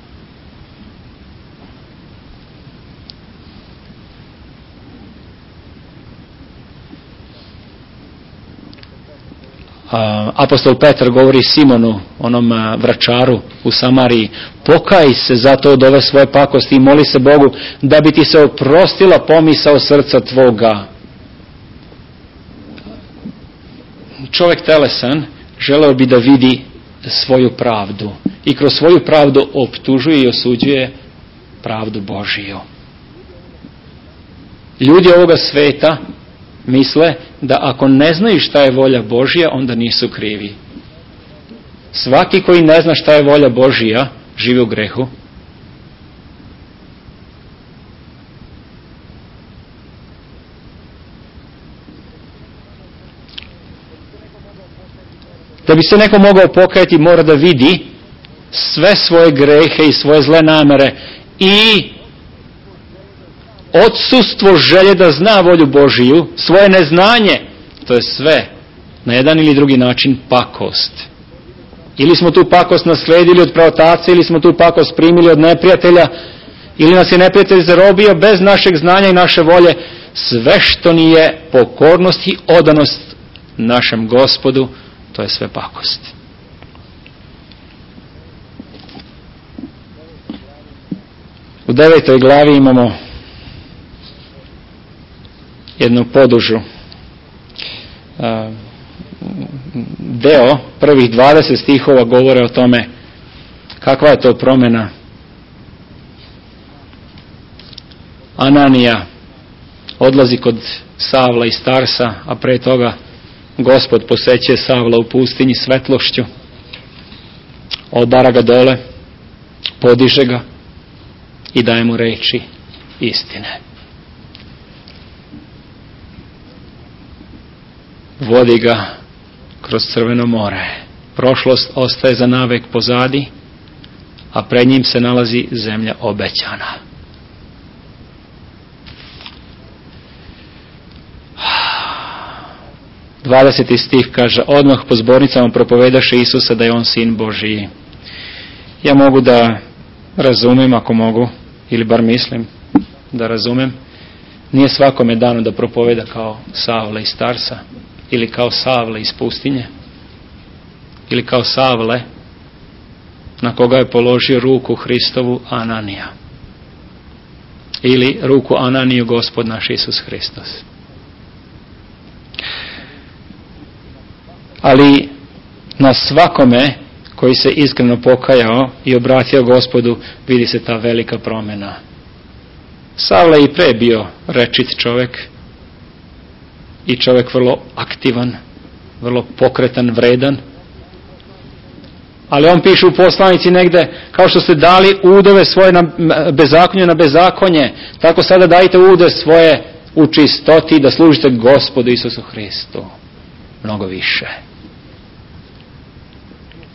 apostol Petar govori Simonu, onom vračaru u Samariji, pokaj se zato od ove svoje pakosti i moli se Bogu da bi ti se oprostila pomisao srca tvoga. Čovjek telesan želeo bi da vidi svoju pravdu i kroz svoju pravdu optužuje i osuđuje pravdu Božiju. Ljudi ovoga sveta misle da ako ne znaju šta je volja Božja, onda nisu krivi. Svaki koji ne zna šta je volja Božja, živi u grehu. Da bi se neko mogao pokajati, mora da vidi sve svoje grehe i svoje zle namere i odsustvo želje da zna volju Božiju, svoje neznanje, to je sve na jedan ili drugi način pakost. Ili smo tu pakost nasledili od praotaca, ili smo tu pakost primili od neprijatelja, ili nas je neprijatelj zarobio bez našeg znanja i naše volje. Sve što nije pokornost i odanost našem Gospodu, to je sve pakost. U devetoj glavi imamo jednu podužu deo, prvih dvadeset stihova govore o tome kakva je to promjena. Ananija odlazi kod Savla iz Tarsa, a pre toga Gospod posećuje Savla u pustinji svetlošću, obara ga dole, podiže ga i daje mu reči istine. Vodi ga kroz Crveno more. Prošlost ostaje za navek pozadi, a pred njim se nalazi zemlja obećana. dvadeseti stih kaže, odmah po zbornicama propovedaše Isusa da je on sin Božiji. Ja mogu da razumem, ako mogu, ili bar mislim da razumem, nije svakome dano da propoveda kao Savle iz Tarsa, ili kao Savle iz pustinje, ili kao Savle na koga je položio ruku Hristovu Ananija, ili ruku Ananiju Gospod naš Isus Hristos. Ali na svakome koji se iskreno pokajao i obratio Gospodu, vidi se ta velika promjena. Savle i pre bio rečit čovjek i čovjek vrlo aktivan, vrlo pokretan, vredan. Ali on piše u poslanici negde, kao što ste dali udove svoje na bezakonje na bezakonje, tako sada dajte ude svoje u čistoti da služite Gospodu Isusu Hristu. Mnogo više.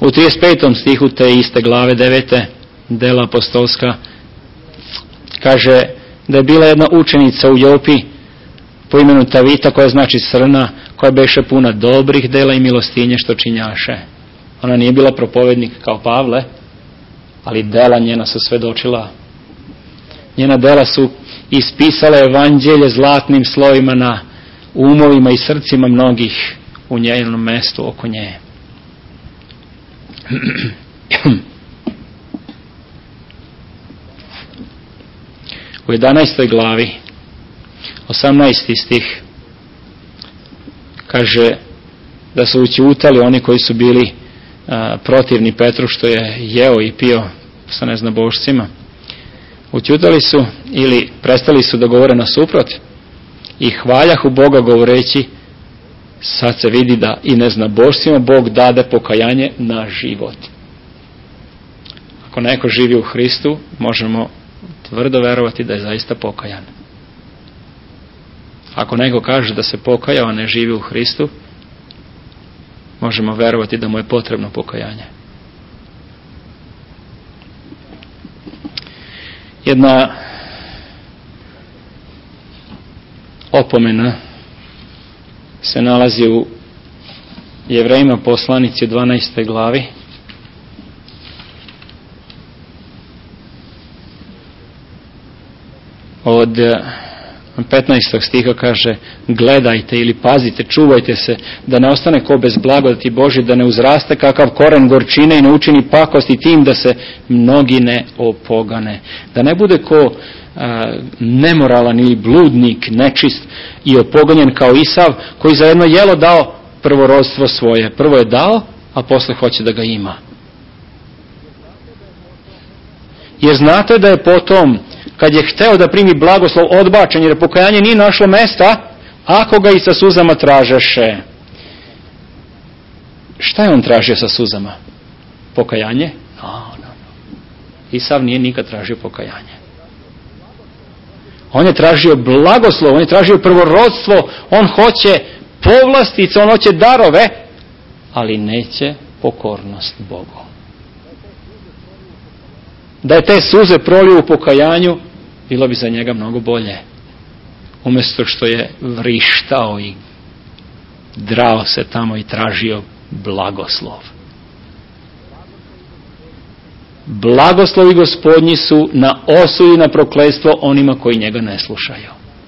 U trideset petom stihu te iste glave devete, Dela apostolska, kaže da je bila jedna učenica u Jopi po imenu Tavita, koja znači srna, koja beše puna dobrih dela i milostinje što činjaše. Ona nije bila propovednik kao Pavle, ali dela njena su svedočila. Njena dela su ispisala evanđelje zlatnim slovima na umovima i srcima mnogih u njenom mestu oko nje. U jedanaestoj glavi, osamnaesti stih, kaže da su ućutali oni koji su bili a, protivni Petru što je jeo i pio sa neznabošcima. Ućutali su ili prestali su da govore nasuprot i hvaljahu Boga govoreći, sad se vidi da i neznabošcima Bog dade pokajanje na život. Ako neko živi u Hristu, možemo tvrdo verovati da je zaista pokajan. Ako neko kaže da se pokajao, a ne živi u Hristu, možemo verovati da mu je potrebno pokajanje. Jedna opomena se nalazi u Jevrejima poslanici u dvanaestoj glavi. Od petnaestog stiha kaže, gledajte ili pazite, čuvajte se, da ne ostane ko bez blagodati Božje, da ne uzraste kakav koren gorčine i ne učini pakosti tim da se mnogi ne opogane. Da ne bude ko a, nemoralan ili bludnik, nečist i opoganjen kao Isav, koji za jedno jelo dao prvorodstvo svoje. Prvo je dao, a posle hoće da ga ima. Jer znate da je potom, kad je hteo da primi blagoslov, odbačen, jer pokajanje nije našlo mesta, ako ga i sa suzama tražeše. Šta je on tražio sa suzama? Pokajanje? No, no, no. Isav nije nikad tražio pokajanje. On je tražio blagoslov, on je tražio prvorodstvo, on hoće povlastice, on hoće darove, ali neće pokornost Bogu. Da je te suze prolio u pokajanju, bilo bi za njega mnogo bolje. Umjesto što je vrištao i drao se tamo i tražio blagoslov. Blagoslovi Gospodnji su na osudu i na prokletstvo onima koji njega ne slušaju.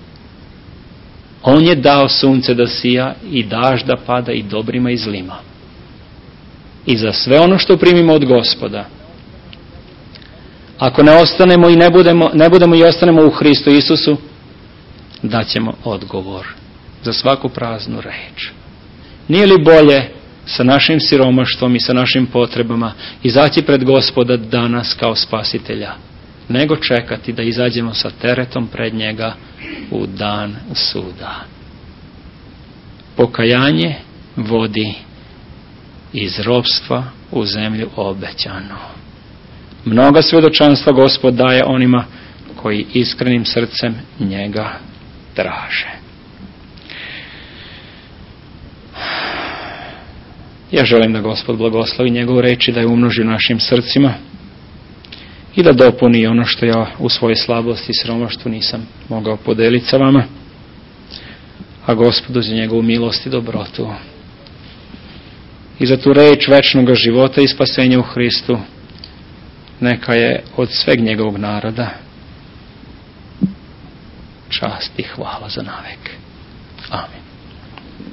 On je dao sunce da sija i dažd da pada i dobrima i zlima. I za sve ono što primimo od Gospoda, ako ne ostanemo i ne budemo, ne budemo i ostanemo u Hristu Isusu, daćemo odgovor za svaku praznu reč. Nije li bolje sa našim siromaštvom i sa našim potrebama izaći pred Gospoda danas kao spasitelja, nego čekati da izađemo sa teretom pred njega u dan suda? Pokajanje vodi iz ropstva u zemlju obećanu. Mnoga svjedočanstva Gospod daje onima koji iskrenim srcem njega traže. Ja želim da Gospod blagoslovi njegovu reč i da je umnoži u našim srcima i da dopuni ono što ja u svojoj slabosti i siromaštvu nisam mogao podeliti sa vama, a Gospodu za njegovu milost i dobrotu i za tu reč večnog života i spasenja u Hristu neka je od sveg njegovog naroda čast i hvala za navek. Amin.